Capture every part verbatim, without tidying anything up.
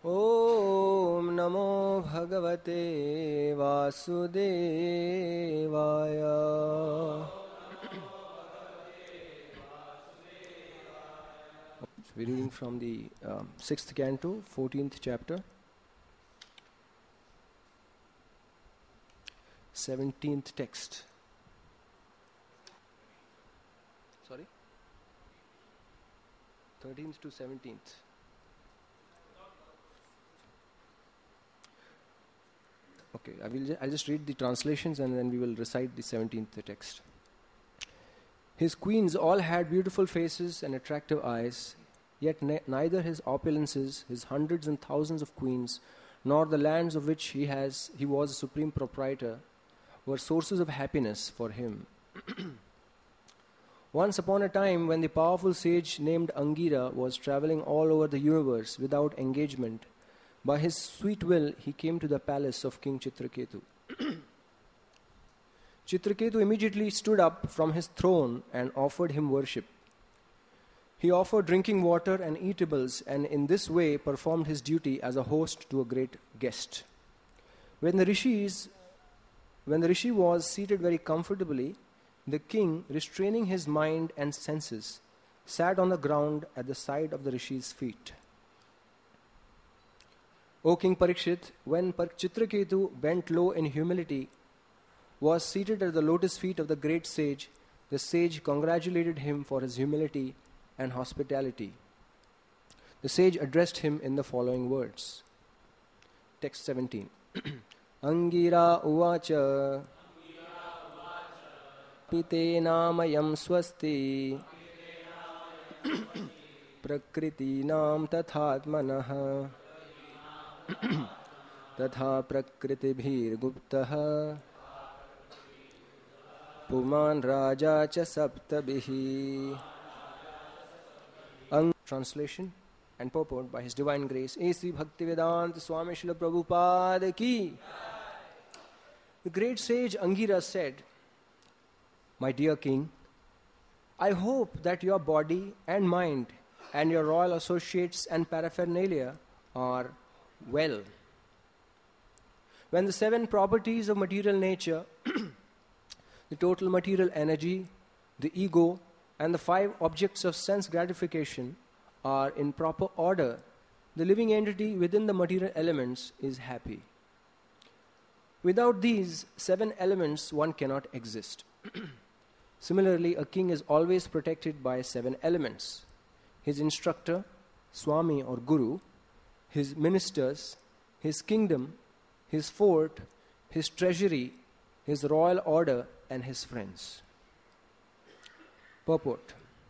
Om Namo Bhagavate Vasudevaya. We're reading from the um, sixth canto, fourteenth chapter, seventeenth text. Sorry? thirteenth to seventeenth. Okay, I will ju- I'll just read the translations and then we will recite the seventeenth text. His queens all had beautiful faces and attractive eyes, yet ne- neither his opulences, his hundreds and thousands of queens, nor the lands of which he has he was a supreme proprietor, were sources of happiness for him. Once upon a time, when the powerful sage named Angira was traveling all over the universe without engagement, by his sweet will he came to the palace of King Chitraketu. Chitraketu immediately stood up from his throne and offered him worship. He offered drinking water and eatables, and in this way performed his duty as a host to a great guest. When the rishis, when the rishi was seated very comfortably, the king, restraining his mind and senses, sat on the ground at the side of the rishi's feet. O King Parikshit, when Chitraketu bent low in humility, was seated at the lotus feet of the great sage, the sage congratulated him for his humility and hospitality. The sage addressed him in the following words. Text seventeen. Angira uvacha pitenamayam swasti prakritinam tathatmanah tatha prakritibhir guptah puman raja cha saptabhihi. Ang- Translation and purport by His Divine Grace A C Bhaktivedanta Swami Srila Prabhupada ki. The great sage Angira said, My dear king, I hope that your body and mind and your royal associates and paraphernalia are well. When the seven properties of material nature, the total material energy, the ego, and the five objects of sense gratification are in proper order, the living entity within the material elements is happy. Without these seven elements, one cannot exist. Similarly, a king is always protected by seven elements: his instructor, Swami or Guru, his ministers, his kingdom, his fort, his treasury, his royal order, and his friends. Purport.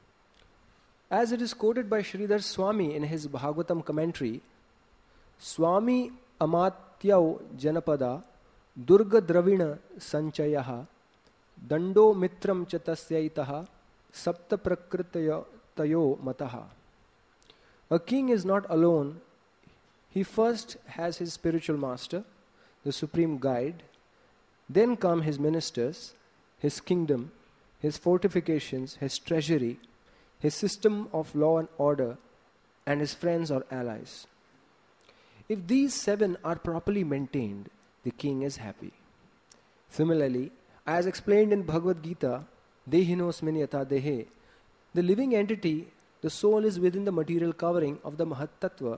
As it is quoted by Sridhar Swami in his Bhagavatam commentary, Swami Amatyau Janapada Durga Dravina Sanchayaha Dando Mitram Chatasyaitaha Sapta Prakritaya Tayo Mataha. A king is not alone. He first has his spiritual master, the supreme guide. Then come his ministers, his kingdom, his fortifications, his treasury, his system of law and order, and his friends or allies. If these seven are properly maintained, the king is happy. Similarly, as explained in Bhagavad Gita, Dehinosmin yatha dehe, the living entity, the soul, is within the material covering of the Mahat Tattva,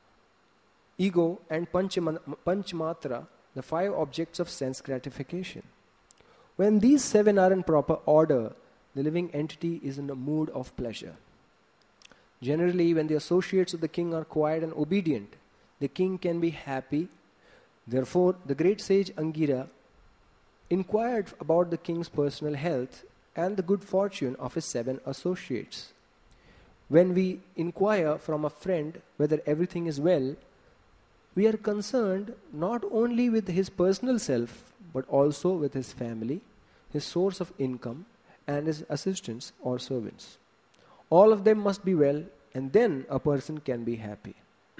ego, and Panchmatra, the five objects of sense gratification. When these seven are in proper order, the living entity is in a mood of pleasure. Generally, when the associates of the king are quiet and obedient, the king can be happy. Therefore, the great sage Angira inquired about the king's personal health and the good fortune of his seven associates. When we inquire from a friend whether everything is well, we are concerned not only with his personal self, but also with his family, his source of income, and his assistants or servants. All of them must be well, and then a person can be happy.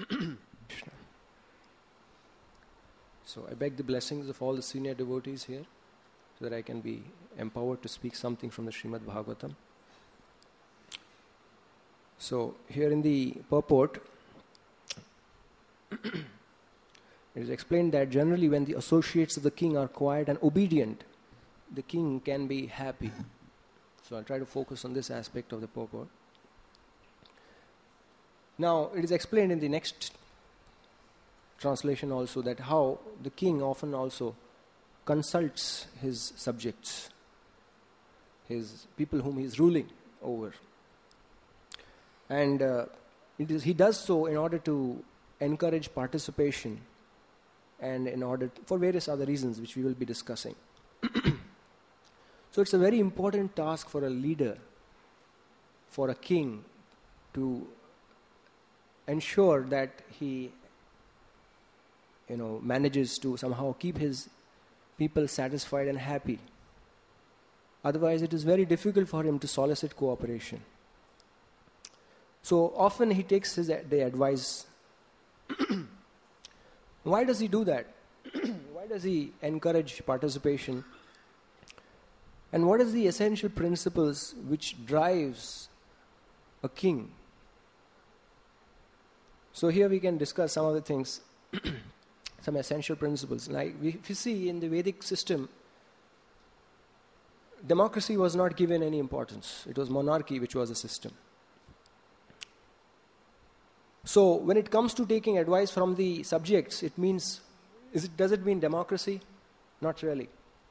So I beg the blessings of all the senior devotees here, so that I can be empowered to speak something from the Srimad Bhagavatam. So here in the purport, It is explained that generally when the associates of the king are quiet and obedient, the king can be happy. So I'll try to focus on this aspect of the purport. Now, it is explained in the next translation also that how the king often also consults his subjects, his people whom he is ruling over. And uh, it is, he does so in order to encourage participation and in order to, for various other reasons which we will be discussing. So it's a very important task for a leader, for a king, to ensure that he, you know, manages to somehow keep his people satisfied and happy. Otherwise, it is very difficult for him to solicit cooperation. So often he takes his the advice. Why does he do that? Why does he encourage participation? And what is the essential principles which drives a king? So here we can discuss some of the things, some essential principles. Like we, if you see in the Vedic system, democracy was not given any importance. It was monarchy which was a system. So when it comes to taking advice from the subjects, it means, is it, does it mean democracy? Not really.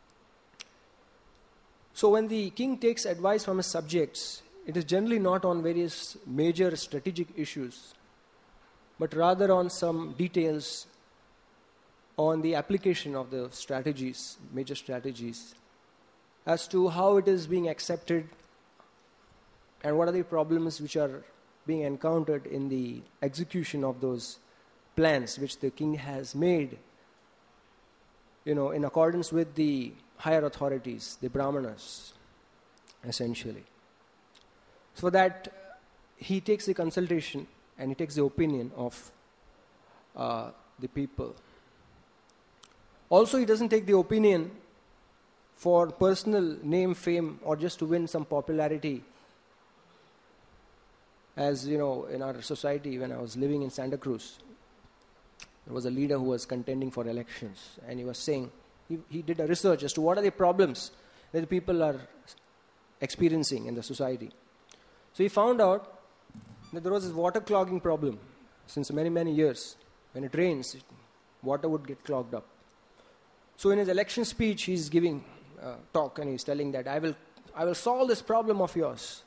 So when the king takes advice from his subjects, it is generally not on various major strategic issues, but rather on some details on the application of the strategies, major strategies, as to how it is being accepted and what are the problems which are being encountered in the execution of those plans which the king has made, you know, in accordance with the higher authorities, the brahmanas, essentially. So for that, he takes the consultation and he takes the opinion of uh, the people. Also, he doesn't take the opinion for personal name, fame, or just to win some popularity. As you know, in our society, when I was living in Santa Cruz, there was a leader who was contending for elections, and he was saying, he, he did a research as to what are the problems that the people are experiencing in the society. So he found out that there was this water clogging problem since many, many years. When it rains, water would get clogged up. So in his election speech, he's giving a talk and he's telling that I will, I will solve this problem of yours.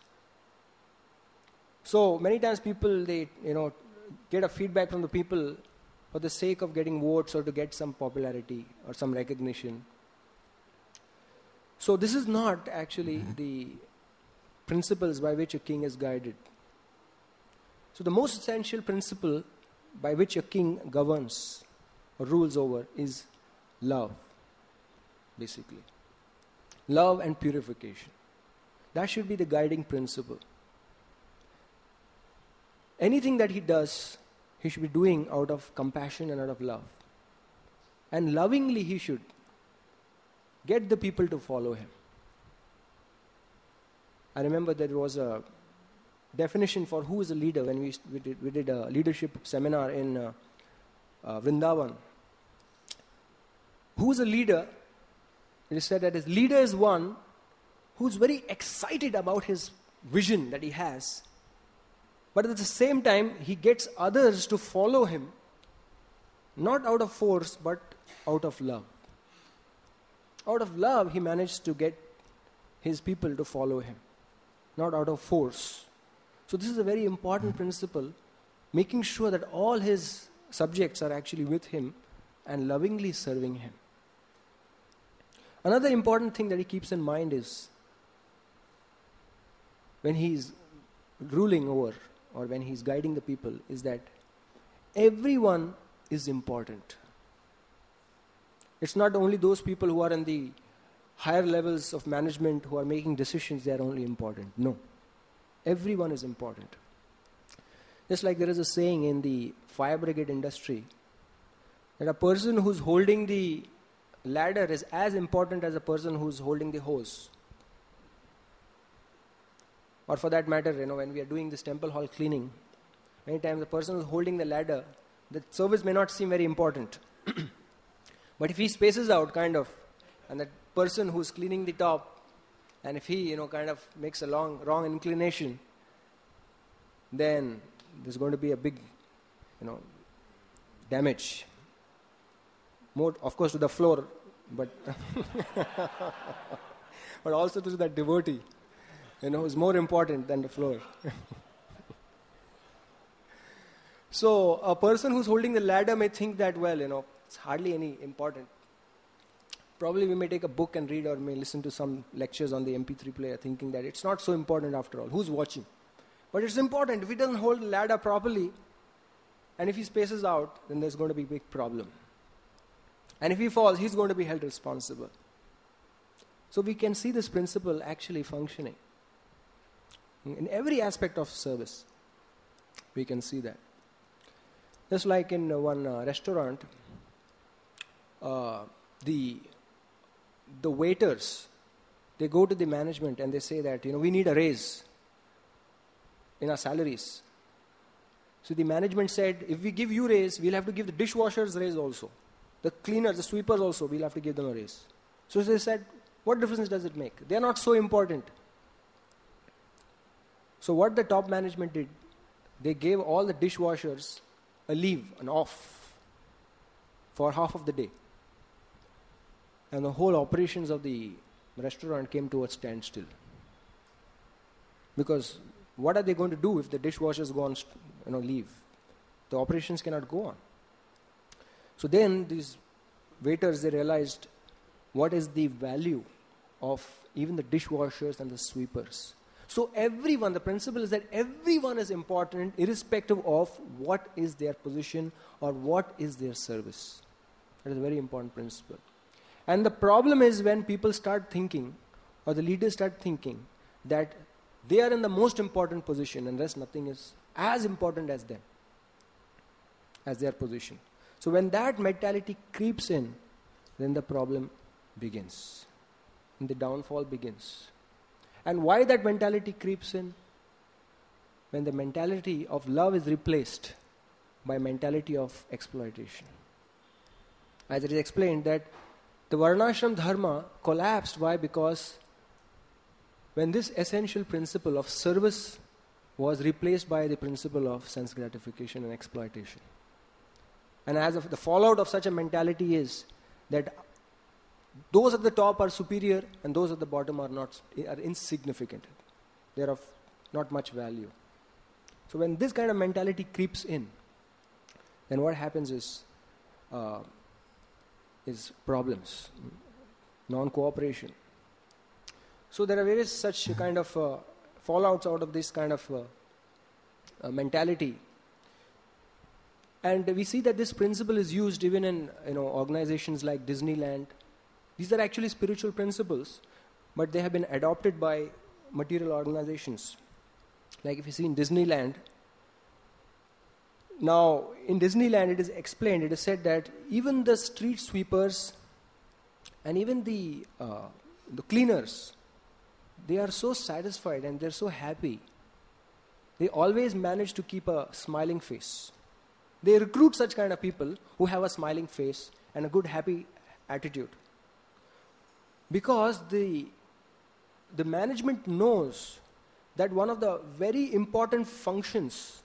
So many times people, they, you know, get a feedback from the people for the sake of getting votes or to get some popularity or some recognition. So this is not actually the principles by which a king is guided. So the most essential principle by which a king governs or rules over is love, basically. Love and purification. That should be the guiding principle. Anything that he does, he should be doing out of compassion and out of love. And lovingly he should get the people to follow him. I remember there was a definition for who is a leader when we, we, did, we did a leadership seminar in uh, uh, Vrindavan. Who is a leader? It is said that his leader is one who's very excited about his vision that he has, but at the same time he gets others to follow him, not out of force but out of love. Out of love he managed to get his people to follow him, not out of force. So this is a very important principle, making sure that all his subjects are actually with him and lovingly serving him. Another important thing that he keeps in mind is when he's ruling over or when he's guiding the people is that everyone is important. It's not only those people who are in the higher levels of management who are making decisions, they are only important. No. Everyone is important. Just like there is a saying in the fire brigade industry that a person who's holding the ladder is as important as a person who's holding the hose. Or for that matter, you know, when we are doing this temple hall cleaning, many times the person who's holding the ladder the service may not seem very important. But if he spaces out kind of, and that person who's cleaning the top, and if he, you know, kind of makes a long, wrong inclination, then there's going to be a big, you know, damage. More, of course, to the floor, but but also to that devotee, you know, is more important than the floor. So a person who's holding the ladder may think that, well, you know, it's hardly any important. Probably we may take a book and read, or may listen to some lectures on the M P three player thinking that it's not so important after all. Who's watching? But it's important. If he doesn't hold the ladder properly, and if he spaces out, then there's going to be a big problem. And if he falls, he's going to be held responsible. So we can see this principle actually functioning. In every aspect of service, we can see that. Just like in uh, one uh, restaurant, uh, the the waiters, they go to the management and they say that, you know, we need a raise in our salaries. So the management said, if we give you raise, we'll have to give the dishwashers raise also. The cleaners, the sweepers also, we'll have to give them a raise. So they said, what difference does it make? They are not so important. So what the top management did, they gave all the dishwashers a leave, an off, for half of the day. And the whole operations of the restaurant came to a standstill. Because what are they going to do if the dishwashers go on, you know, leave? The operations cannot go on. So then these waiters, they realized what is the value of even the dishwashers and the sweepers. So everyone, the principle is that everyone is important irrespective of what is their position or what is their service. That is a very important principle. And the problem is when people start thinking, or the leaders start thinking, that they are in the most important position and rest nothing is as important as them, as their position. So when that mentality creeps in, then the problem begins. And the downfall begins. And why that mentality creeps in? When the mentality of love is replaced by mentality of exploitation. As it is explained that the Varnashram Dharma collapsed. Why? Because when this essential principle of service was replaced by the principle of sense gratification and exploitation. And as of the fallout of such a mentality is that those at the top are superior and those at the bottom are not, are insignificant. They are of not much value. So when this kind of mentality creeps in, then what happens is uh, is problems, non-cooperation. So there are various such kind of uh, fallouts out of this kind of uh, uh, mentality. And we see that this principle is used even in, you know, organizations like Disneyland. These are actually spiritual principles, but they have been adopted by material organizations. Like if you see in Disneyland, now in Disneyland it is explained, it is said that even the street sweepers and even the uh, the cleaners, they are so satisfied and they're so happy. They always manage to keep a smiling face. They recruit such kind of people who have a smiling face and a good happy attitude. Because the, the management knows that one of the very important functions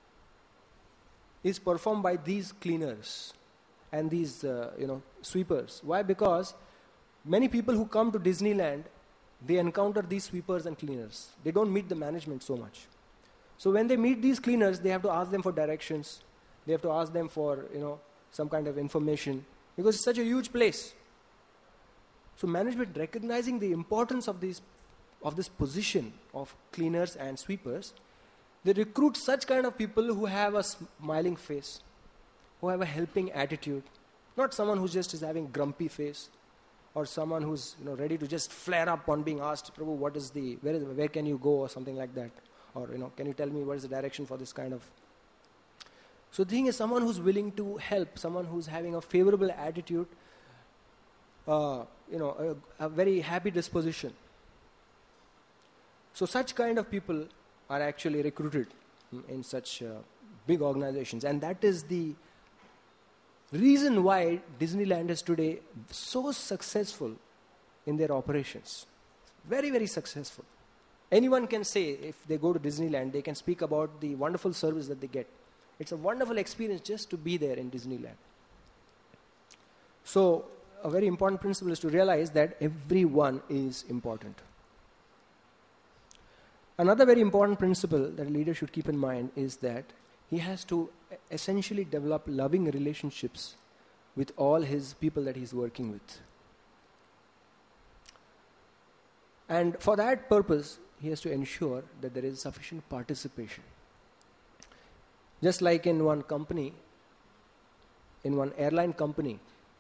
is performed by these cleaners and these uh, you know sweepers. Why? Because many people who come to Disneyland, they encounter these sweepers and cleaners. They don't meet the management so much. So when they meet these cleaners, they have to ask them for directions. They have to ask them for, you know, some kind of information, because it's such a huge place. So management, recognizing the importance of these, of this position of cleaners and sweepers, they recruit such kind of people who have a smiling face, who have a helping attitude, not someone who just is having grumpy face, or someone who's, you know, ready to just flare up on being asked, Prabhu, what is the, where is, where can you go, or something like that, or, you know, can you tell me what is the direction for this kind of. So the thing is, someone who's willing to help, someone who's having a favorable attitude, uh, you know, a, a very happy disposition. So such kind of people are actually recruited in such uh, big organizations, and that is the reason why Disneyland is today so successful in their operations. Very, very successful. Anyone can say, if they go to Disneyland, they can speak about the wonderful service that they get. It's a wonderful experience just to be there in Disneyland. So, a very important principle is to realize that everyone is important. Another very important principle that a leader should keep in mind is that he has to essentially develop loving relationships with all his people that he's working with. And for that purpose, he has to ensure that there is sufficient participation. Just like in one company, in one airline company,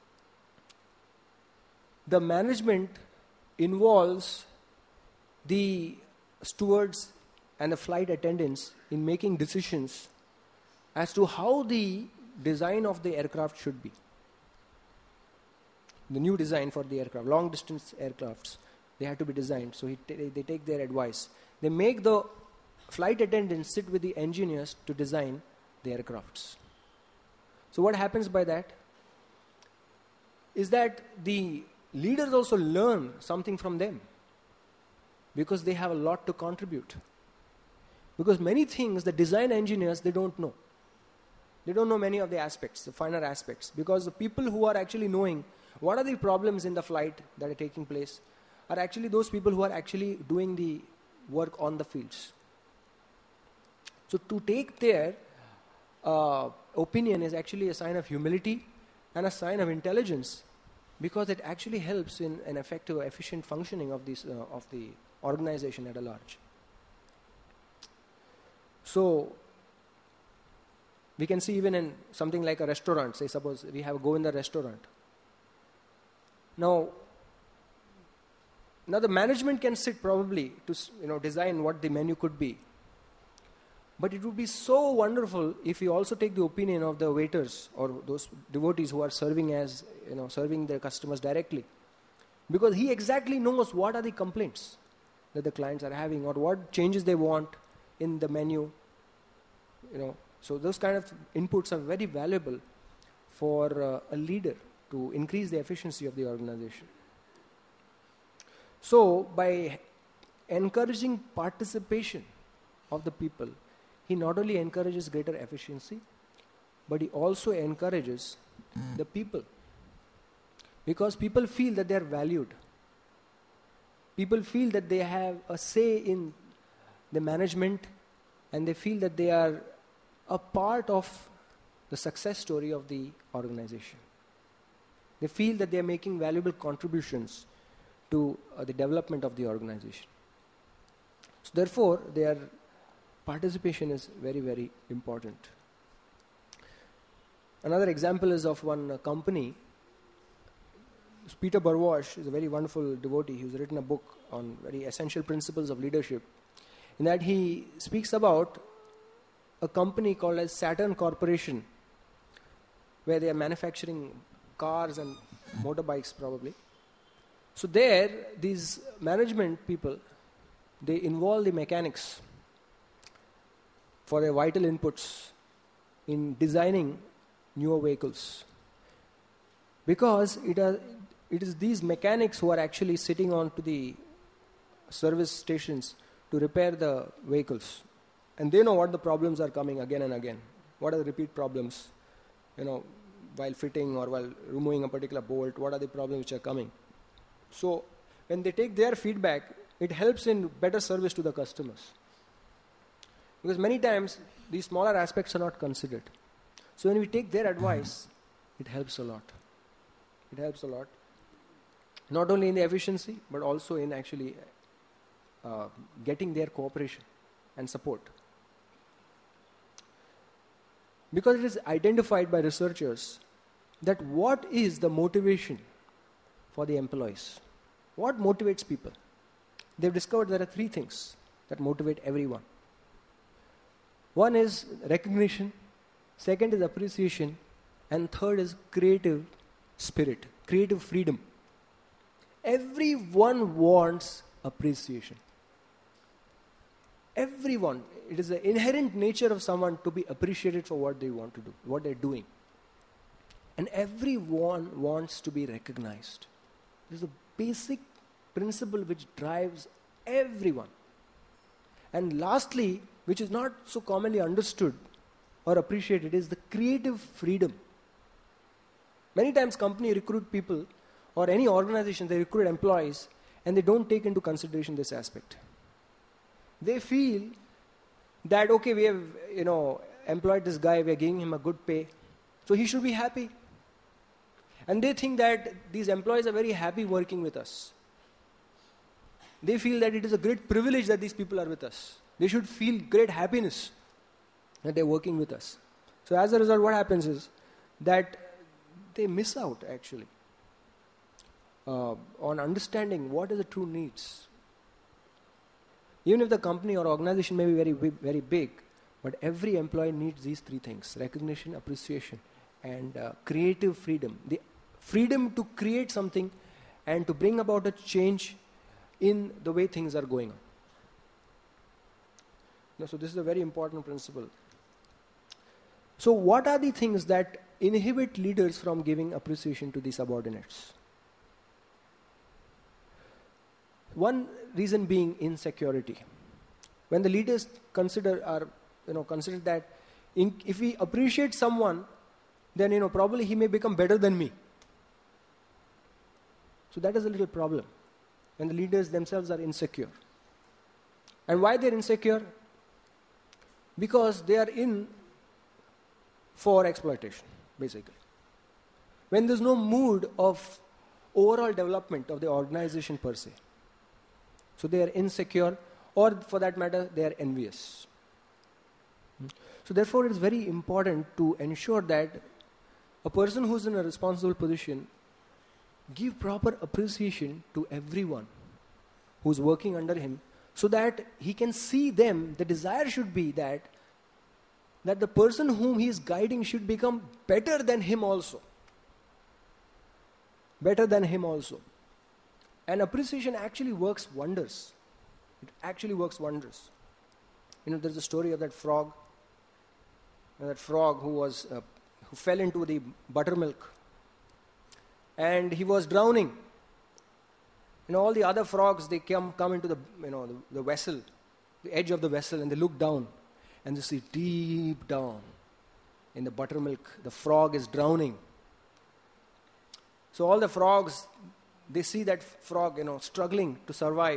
the management involves the stewards and the flight attendants in making decisions as to how the design of the aircraft should be. The new design for the aircraft, long distance aircrafts, they have to be designed. So he t- they take their advice. They make the flight attendants sit with the engineers to design the aircrafts. So what happens by that is that the leaders also learn something from them, because they have a lot to contribute. Because many things the design engineers, they don't know. They don't know many of the aspects, the finer aspects. Because the people who are actually knowing what are the problems in the flight that are taking place are actually those people who are actually doing the work on the fields. So to take their uh, opinion is actually a sign of humility and a sign of intelligence, because it actually helps in an effective, efficient functioning of, this, uh, of the organization at a large. So, we can see even in something like a restaurant, say suppose we have a Govinda restaurant. Now, now the management can sit probably to you know design what the menu could be. But it would be so wonderful if we also take the opinion of the waiters or those devotees who are serving as, you know, serving their customers directly. Because he exactly knows what are the complaints that the clients are having or what changes they want in the menu. You know, so those kind of inputs are very valuable for uh, a leader to increase the efficiency of the organization. So by encouraging participation of the people, he not only encourages greater efficiency, but he also encourages the people. Because people feel that they are valued. People feel that they have a say in the management, and they feel that they are a part of the success story of the organization. They feel that they are making valuable contributions to uh, the development of the organization. So therefore, their participation is very, very important. Another example is of one uh, company. Peter Burwash is a very wonderful devotee. He's written a book on very essential principles of leadership, in that he speaks about a company called as Saturn Corporation, where they are manufacturing cars and motorbikes probably. So there, these management people, they involve the mechanics for their vital inputs in designing newer vehicles. Because it, are, it is these mechanics who are actually sitting on to the service stations to repair the vehicles. And they know what the problems are coming again and again. What are the repeat problems, you know, while fitting or while removing a particular bolt, what are the problems which are coming. So when they take their feedback, it helps in better service to the customers. Because many times, these smaller aspects are not considered. So when we take their advice, it helps a lot. It helps a lot. Not only in the efficiency, but also in actually uh, getting their cooperation and support. Because it is identified by researchers that what is the motivation for the employees? What motivates people? They've discovered there are three things that motivate everyone. One is recognition, second is appreciation, and third is creative spirit, creative freedom. Everyone wants appreciation. Everyone. It is the inherent nature of someone to be appreciated for what they want to do, what they're doing. And everyone wants to be recognized. This is a basic principle which drives everyone. And lastly, which is not so commonly understood or appreciated, is the creative freedom. Many times company recruit people, or any organization, they recruit employees, and they don't take into consideration this aspect. They feel that, okay, we have, you know, employed this guy, we are giving him a good pay, so he should be happy. And they think that these employees are very happy working with us. They feel that it is a great privilege that these people are with us. They should feel great happiness that they're working with us. So as a result, what happens is that they miss out actually uh, on understanding what are the true needs. Even if the company or organization may be very, very big, but every employee needs these three things: recognition, appreciation, and uh, creative freedom. The freedom to create something and to bring about a change in the way things are going on. No, so this is a very important principle. So what are the things that inhibit leaders from giving appreciation to the subordinates? One reason being insecurity. When the leaders consider or you know consider that in, if we appreciate someone, then you know probably he may become better than me. So that is a little problem. And the leaders themselves are insecure. And why they're insecure? Because they are in for exploitation, basically. When there's no mood of overall development of the organization per se. So they are insecure, or for that matter, they are envious. So therefore, it is very important to ensure that a person who's in a responsible position give proper appreciation to everyone who's working under him, so that he can see them. The desire should be that that the person whom he is guiding should become better than him also. Better than him also. And appreciation actually works wonders. It actually works wonders. You know, there's a story of that frog. That frog who was uh, who fell into the buttermilk. And he was drowning. You know, all the other frogs, they come come into the you know the, the vessel, the edge of the vessel, and they look down, and they see deep down in the buttermilk, the frog is drowning. So all the frogs, they see that frog, you know, struggling to survive.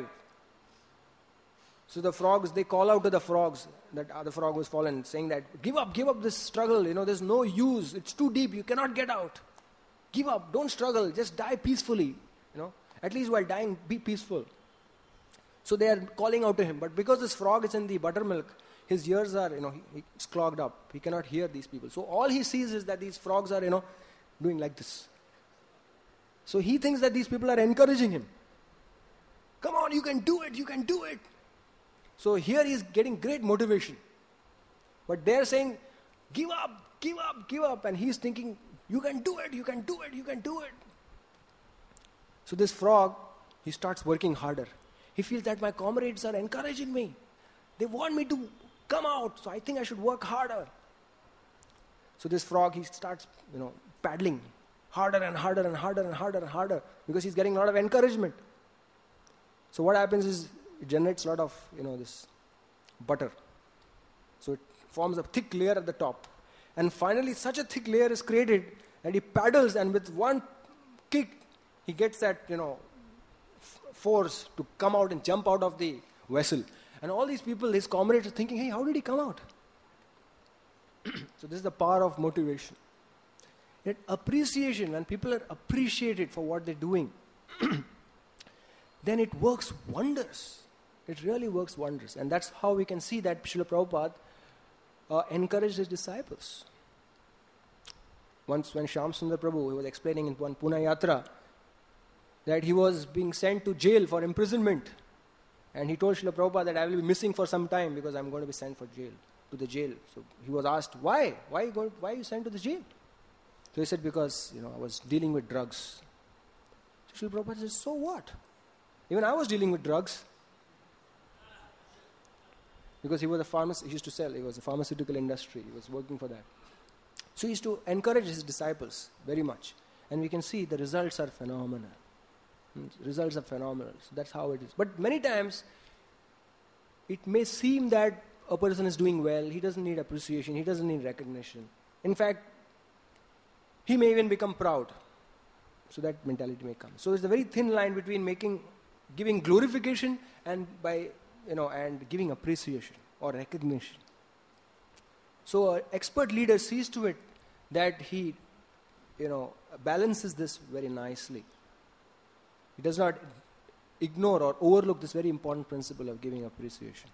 So the frogs, they call out to the frogs, that other frog was fallen, saying that, give up, give up this struggle, you know, there's no use, it's too deep, you cannot get out. Give up, don't struggle, just die peacefully, you know. At least while dying, be peaceful. So they are calling out to him. But because this frog is in the buttermilk, his ears are, you know, he, he's clogged up. He cannot hear these people. So all he sees is that these frogs are, you know, doing like this. So he thinks that these people are encouraging him. Come on, you can do it, you can do it. So here he is getting great motivation. But they're saying, give up, give up, give up. And he's thinking, you can do it, you can do it, you can do it. So this frog, he starts working harder. He feels that my comrades are encouraging me. They want me to come out, so I think I should work harder. So this frog, he starts, you know, paddling harder and harder and harder and harder and harder because he's getting a lot of encouragement. So what happens is it generates a lot of, you know, this butter. So it forms a thick layer at the top. And finally, such a thick layer is created that he paddles, and with one kick, he gets that, you know, f- force to come out and jump out of the vessel. And all these people, his comrades, are thinking, hey, how did he come out? So this is the power of motivation. Yet appreciation, when people are appreciated for what they're doing, then it works wonders. It really works wonders. And that's how we can see that Srila Prabhupada uh, encouraged his disciples. Once when Shyam Sundar Prabhu, he was explaining in one Pune Yatra, that he was being sent to jail for imprisonment. And he told Srila Prabhupada that I will be missing for some time because I'm going to be sent for jail, to the jail. So he was asked, why? Why are you, going, why are you sent to the jail? So he said, because, you know, I was dealing with drugs. So Srila Prabhupada said, so what? Even I was dealing with drugs. Because he was a pharmacist, he used to sell, he was a pharmaceutical industry, he was working for that. So he used to encourage his disciples very much. And we can see the results are phenomenal. Results are phenomenal. So that's how it is. But many times, it may seem that a person is doing well, he doesn't need appreciation, he doesn't need recognition. In fact, he may even become proud. So that mentality may come. So it's a very thin line between making, giving glorification and by, you know, and giving appreciation or recognition. So an expert leader sees to it that he, you know, balances this very nicely. He does not ignore or overlook this very important principle of giving appreciation.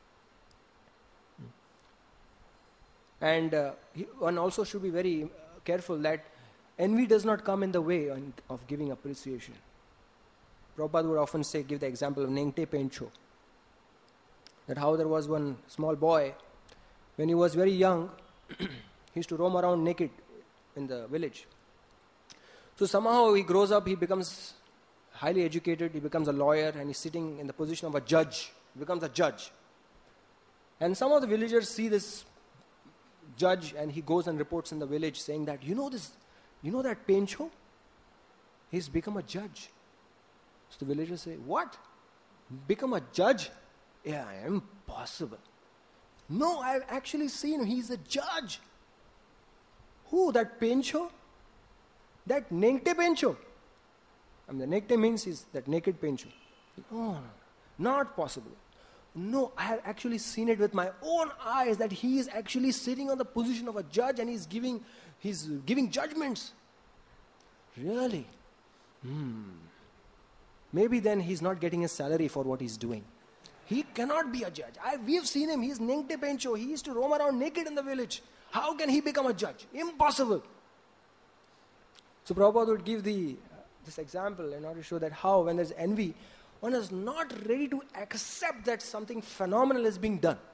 And uh, he, one also should be very careful that envy does not come in the way on, of giving appreciation. Prabhupada would often say, give the example of Nengte Pencho. That how there was one small boy, when he was very young, he used to roam around naked in the village. So somehow he grows up, he becomes highly educated, he becomes a lawyer, and he's sitting in the position of a judge. He becomes a judge. And some of the villagers see this judge, and he goes and reports in the village saying that, you know this, you know that Pencho? He's become a judge. So the villagers say, what? Become a judge? Yeah, impossible. No, I've actually seen him. He's a judge. Who? That Pencho? That Nengte Pencho? I mean, the Nengte means is that naked Pencho. No, not possible. No, I have actually seen it with my own eyes that he is actually sitting on the position of a judge and he's giving, he's giving judgments. Really? Hmm. Maybe then he's not getting a salary for what he's doing. He cannot be a judge. I, we have seen him. He's Nengte Pencho. He used to roam around naked in the village. How can he become a judge? Impossible. So Prabhupada would give the uh, this example in order to show that how when there's envy, one is not ready to accept that something phenomenal is being done.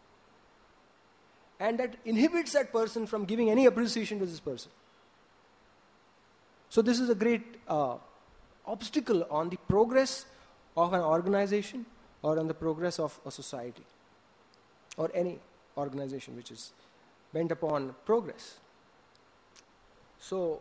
And that inhibits that person from giving any appreciation to this person. So this is a great uh, obstacle on the progress of an organization or on the progress of a society or any organization which is bent upon progress. So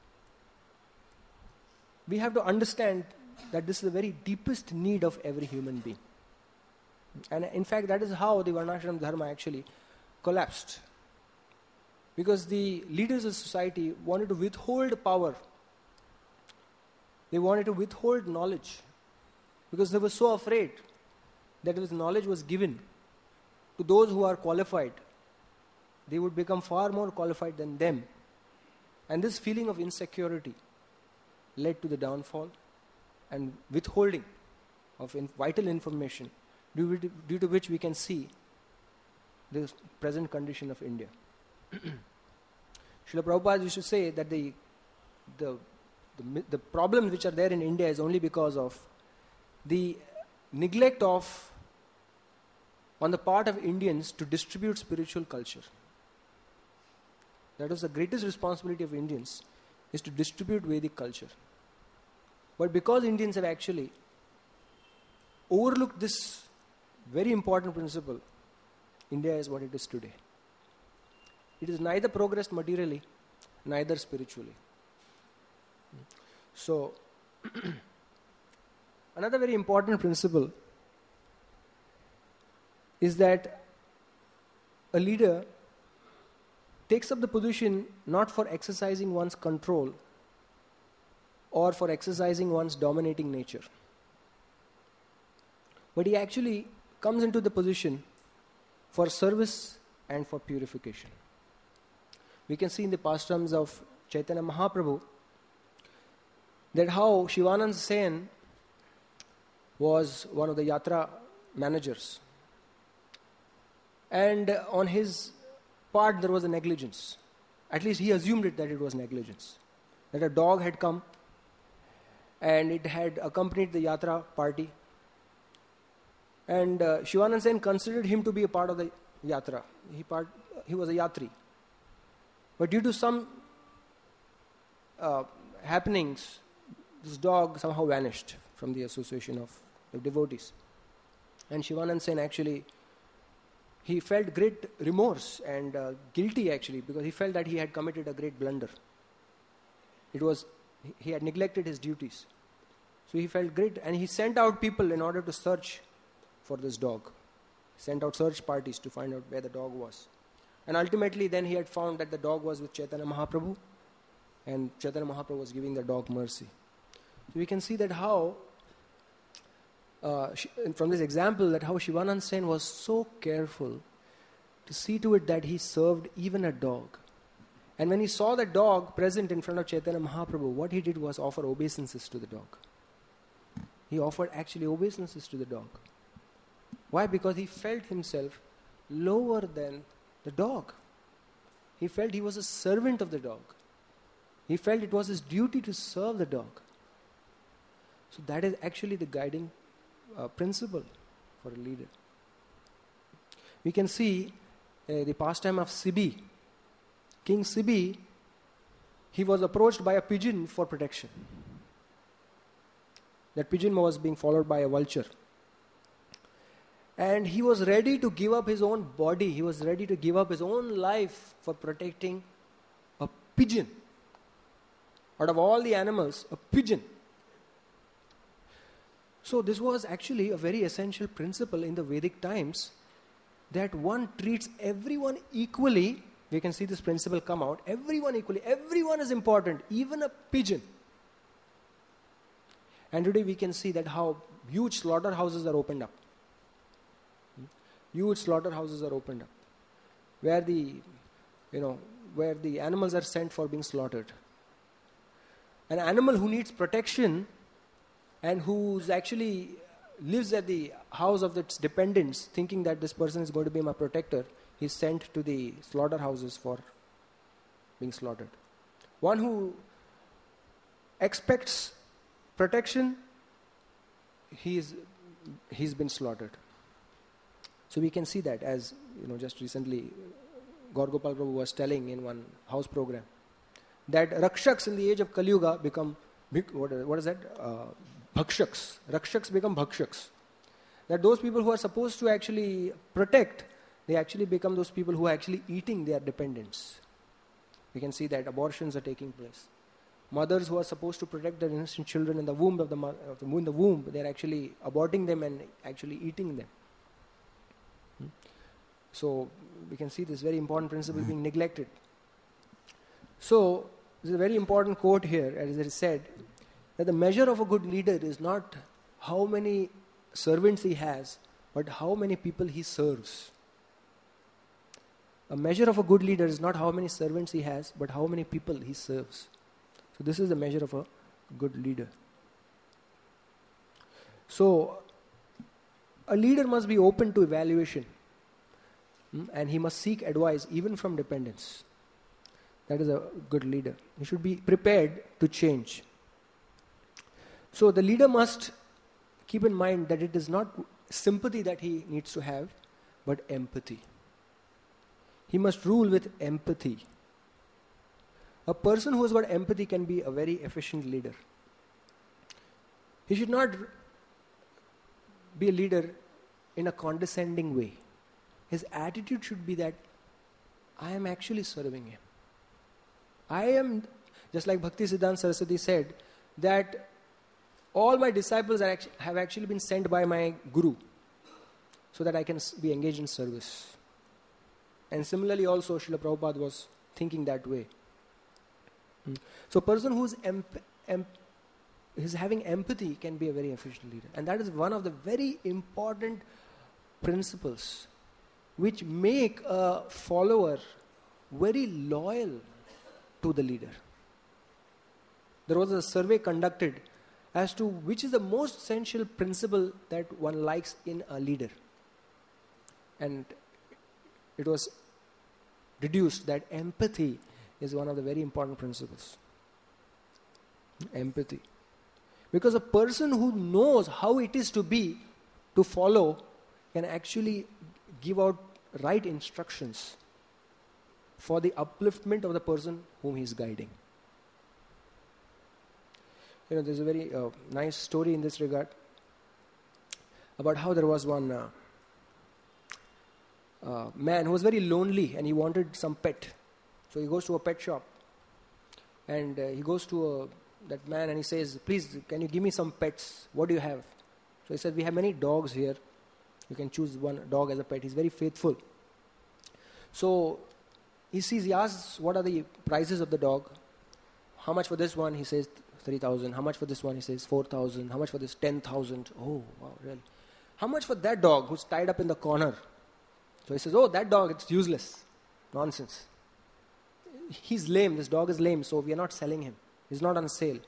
we have to understand that this is the very deepest need of every human being. And in fact, that is how the Varnashram Dharma actually collapsed. Because the leaders of society wanted to withhold power. They wanted to withhold knowledge. Because they were so afraid that if knowledge was given to those who are qualified, they would become far more qualified than them. And this feeling of insecurity led to the downfall and withholding of in vital information, due to, due to which we can see the present condition of India. Srila Prabhupada used to say that the, the, the, the problems which are there in India is only because of the neglect of, on the part of Indians, to distribute spiritual culture. That was the greatest responsibility of Indians, is to distribute Vedic culture. But because Indians have actually overlooked this very important principle, India is what it is today. It is neither progressed materially, neither spiritually. So, another very important principle is that a leader takes up the position not for exercising one's control or for exercising one's dominating nature, but he actually comes into the position for service and for purification. We can see in the pastimes of Chaitanya Mahaprabhu that how Shivananda Sen was one of the yatra managers, and on his part there was a negligence. At least he assumed it that it was negligence. That a dog had come and it had accompanied the yatra party. And uh, Shivananda Sen considered him to be a part of the yatra. He, part, he was a yatri. But due to some uh, happenings, this dog somehow vanished from the association of the devotees. And Shivananda Sen actually, he felt great remorse and uh, guilty actually, because he felt that he had committed a great blunder. It was, he had neglected his duties. So he felt great, and he sent out people in order to search for this dog. He sent out search parties to find out where the dog was. And ultimately then he had found that the dog was with Chaitanya Mahaprabhu, and Chaitanya Mahaprabhu was giving the dog mercy. So we can see that how, uh, she, from this example, that how Shivanand Sen was so careful to see to it that he served even a dog. And when he saw the dog present in front of Chaitanya Mahaprabhu, what he did was offer obeisances to the dog. He offered actually obeisances to the dog. Why? Because he felt himself lower than the dog. He felt he was a servant of the dog. He felt it was his duty to serve the dog. So that is actually the guiding uh, principle for a leader. We can see uh, the pastime of Sibi. King Sibi, he was approached by a pigeon for protection. That pigeon was being followed by a vulture. And he was ready to give up his own body. He was ready to give up his own life for protecting a pigeon. Out of all the animals, a pigeon. So this was actually a very essential principle in the Vedic times, that one treats everyone equally. We can see this principle come out. Everyone equally. Everyone is important, even a pigeon. And today we can see that how huge slaughterhouses are opened up. Huge slaughterhouses are opened up, where the, you know, where the animals are sent for being slaughtered. An animal who needs protection and who's actually lives at the house of its dependents, thinking that this person is going to be my protector, he's sent to the slaughterhouses for being slaughtered. One who expects protection, he's he's been slaughtered. So we can see that, as you know, just recently Gaur Gopal Prabhu was telling in one house program, that Rakshaks in the age of Kali Yuga become, what is, what is that? Uh, Bhakshaks. Rakshaks become Bhakshaks. That those people who are supposed to actually protect, they actually become those people who are actually eating their dependents. We can see that abortions are taking place. Mothers who are supposed to protect their innocent children in the womb of the, mo- of the, in the womb, they are actually aborting them and actually eating them. Hmm? So we can see this very important principle being neglected. So this is a very important quote here, as it is said, that the measure of a good leader is not how many servants he has, but how many people he serves. A measure of a good leader is not how many servants he has, but how many people he serves. So this is the measure of a good leader. So a leader must be open to evaluation, hmm? and he must seek advice even from dependents. That is a good leader. He should be prepared to change. So the leader must keep in mind that it is not sympathy that he needs to have, but empathy. He must rule with empathy. A person who has got empathy can be a very efficient leader. He should not be a leader in a condescending way. His attitude should be that I am actually serving him. I am, just like Bhakti Siddhanta Saraswati said, that all my disciples are actu- have actually been sent by my Guru so that I can s- be engaged in service. And similarly also Srila Prabhupada was thinking that way. Hmm. So a person who is emp- emp- is having empathy can be a very efficient leader. And that is one of the very important principles which make a follower very loyal to the leader. There was a survey conducted as to which is the most essential principle that one likes in a leader. And it was deduced that empathy is one of the very important principles. Empathy. Because a person who knows how it is to be, to follow, can actually give out right instructions for the upliftment of the person whom he is guiding. You know, there's a very uh, nice story in this regard about how there was one uh, uh, man who was very lonely and he wanted some pet. So he goes to a pet shop and uh, he goes to a, that man and he says, please, can you give me some pets? What do you have? So he said, we have many dogs here. You can choose one dog as a pet. He's very faithful. So he sees, he asks, what are the prices of the dog? How much for this one? He says, three thousand. How much for this one? He says, four thousand. How much for this? ten thousand. Oh, wow, really? How much for that dog who's tied up in the corner? So he says, oh, that dog, it's useless. Nonsense. He's lame. This dog is lame, so we are not selling him. He's not on sale.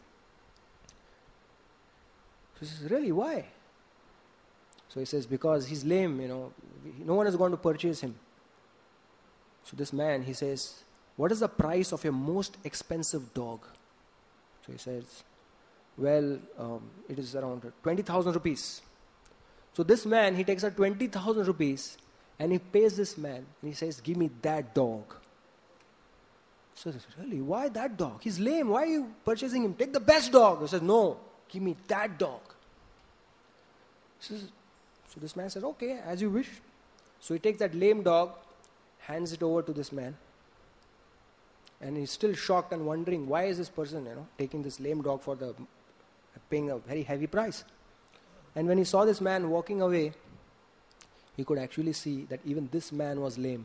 So he says, really, why? So he says, because he's lame, you know, no one is going to purchase him. So this man, he says, what is the price of your most expensive dog? So he says, well, um, it is around twenty thousand rupees. So this man, he takes out twenty thousand rupees and he pays this man and he says, give me that dog. So he says, really, why that dog? He's lame. Why are you purchasing him? Take the best dog. He says, no, give me that dog. So, so this man says, okay, as you wish. So he takes that lame dog, hands it over to this man. And he's still shocked and wondering, why is this person, you know, taking this lame dog for the, paying a very heavy price? And when he saw this man walking away, he could actually see that even this man was lame.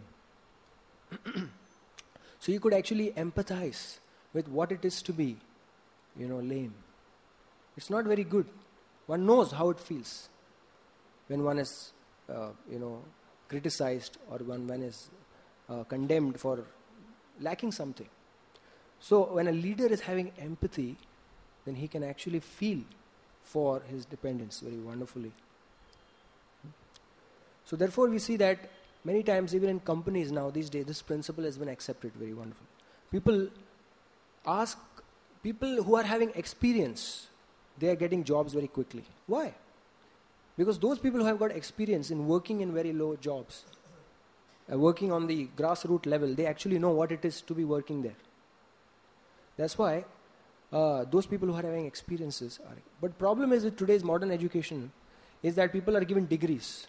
So he could actually empathize with what it is to be, you know, lame. It's not very good. One knows how it feels when one is, uh, you know, criticized or when one is uh, condemned for lacking something. So when a leader is having empathy, then he can actually feel for his dependents very wonderfully. So therefore we see that many times even in companies now these days this principle has been accepted very wonderfully. People ask, people who are having experience, they are getting jobs very quickly. Why? Because those people who have got experience in working in very low jobs, uh, working on the grassroots level, they actually know what it is to be working there. That's why uh, those people who are having experiences are. But problem is with today's modern education is that people are given degrees.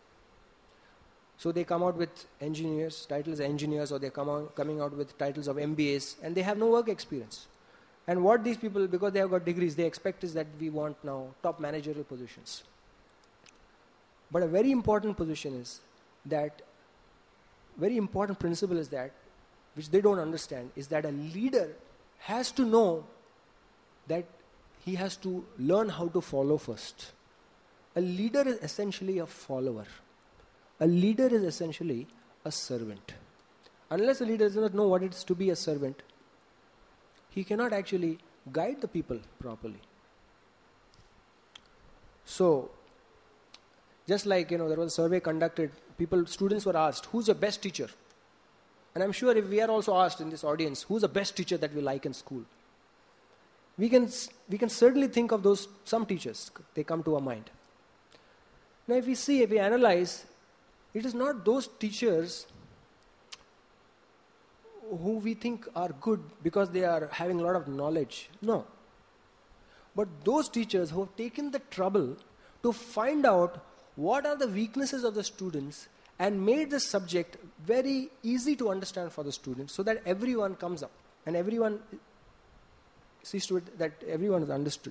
So they come out with engineers, titles engineers, or they come out, coming out with titles of M B As, and they have no work experience. And what these people, because they have got degrees, they expect is that we want now top managerial positions. But a very important position is that, very important principle is that, which they don't understand, is that a leader has to know that he has to learn how to follow first. A leader is essentially a follower. A leader is essentially a servant. Unless a leader does not know what it is to be a servant, he cannot actually guide the people properly. So, just like, you know, there was a survey conducted, people, students were asked, who's your best teacher? And I'm sure if we are also asked in this audience, who's the best teacher that we like in school? We can, we can certainly think of those, some teachers, they come to our mind. Now if we see, if we analyze, it is not those teachers who we think are good because they are having a lot of knowledge. No. But those teachers who have taken the trouble to find out what are the weaknesses of the students and made the subject very easy to understand for the students so that everyone comes up and everyone sees to it that everyone is understood.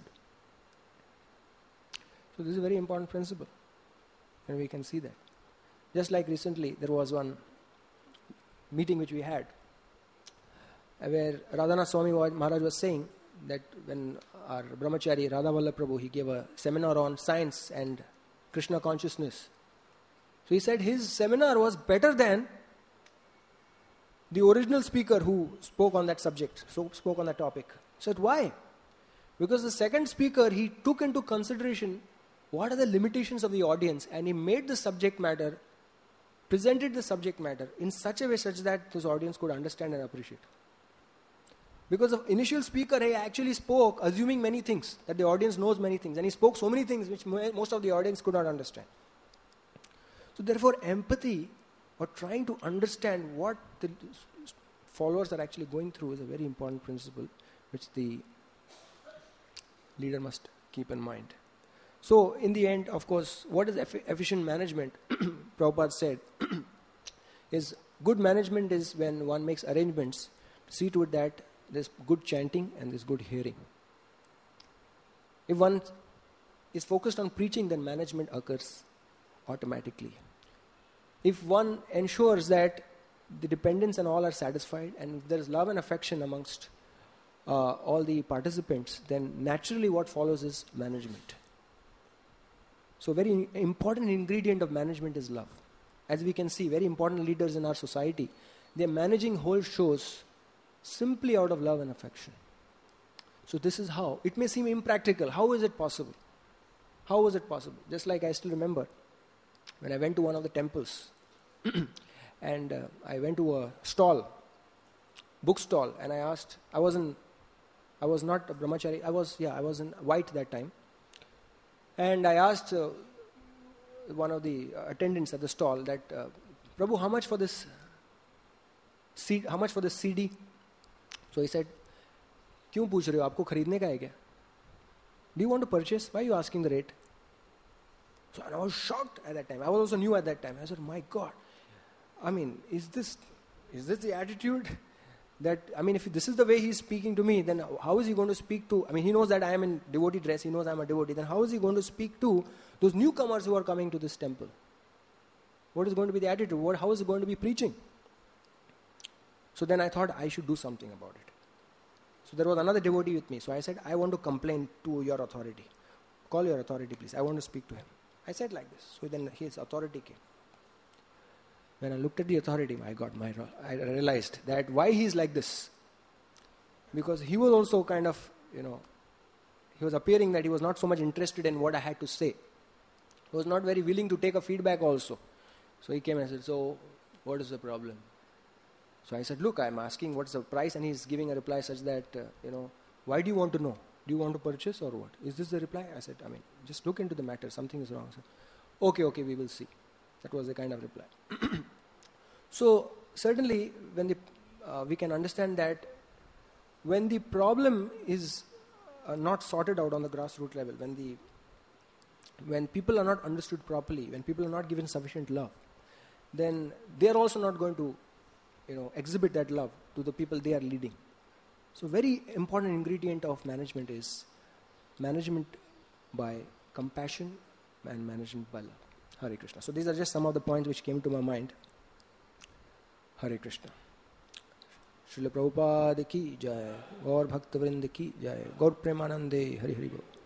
So this is a very important principle, and we can see that. Just like recently, there was one meeting which we had, where Radhanath Swami Maharaj was saying that when our Brahmachari Radha Vallabh Prabhu, he gave a seminar on science and Krishna consciousness. So he said his seminar was better than the original speaker who spoke on that subject, so spoke on that topic. He said, why? Because the second speaker, he took into consideration what are the limitations of the audience, and he made the subject matter, presented the subject matter in such a way such that this audience could understand and appreciate. Because the initial speaker, he actually spoke assuming many things, that the audience knows many things, and he spoke so many things which most of the audience could not understand. So therefore, empathy, or trying to understand what the followers are actually going through, is a very important principle which the leader must keep in mind. So in the end, of course, what is eff- efficient management? Prabhupada said, is good management is when one makes arrangements to see to it that there's good chanting and there's good hearing. If one is focused on preaching, then management occurs automatically. If one ensures that the dependents and all are satisfied, and if there is love and affection amongst uh, all the participants, then naturally what follows is management. So very important ingredient of management is love. As we can see, very important leaders in our society, they are managing whole shows simply out of love and affection. So this is how. It may seem impractical. How is it possible? How was it possible? Just like I still remember when I went to one of the temples and uh, I went to a stall, book stall, and I asked, I wasn't, I was not a brahmachari, I was, yeah, I was in white that time. And I asked uh, one of the attendants at the stall that, uh, Prabhu, how much for this C- how much for this C D? So he said, क्यों पूछ रहे हो? आपको खरीदने का है क्या? Do you want to purchase? Why are you asking the rate? So I was shocked at that time. I was also new at that time. I said, my God, I mean, is this is this the attitude? That, I mean, if this is the way he's speaking to me, then how is he going to speak to, I mean, he knows that I am in devotee dress, he knows I am a devotee, then how is he going to speak to those newcomers who are coming to this temple? What is going to be the attitude? What, how is he going to be preaching? So then I thought I should do something about it. So there was another devotee with me. So I said, I want to complain to your authority. Call your authority, please. I want to speak to him. I said like this. So then his authority came. When I looked at the authority, my God, my, I realized that why he is like this. Because he was also kind of, you know, he was appearing that he was not so much interested in what I had to say. He was not very willing to take a feedback also. So he came and said, so what is the problem? So I said, look, I'm asking what's the price, and he's giving a reply such that, uh, you know, why do you want to know? Do you want to purchase or what? Is this the reply? I said, I mean, just look into the matter. Something is wrong. I said, okay, okay, we will see. That was the kind of reply. So certainly, when the, uh, we can understand that when the problem is uh, not sorted out on the grassroots level, when the when people are not understood properly, when people are not given sufficient love, then they are also not going to, you know, exhibit that love to the people they are leading. So very important ingredient of management is management by compassion and management by love. Hare Krishna. So these are just some of the points which came to my mind. Hare Krishna. Srila Prabhupada ki jai, Gaur Bhakta Vrinda ki jai, Gaur Premanande, Hari Hari Bol.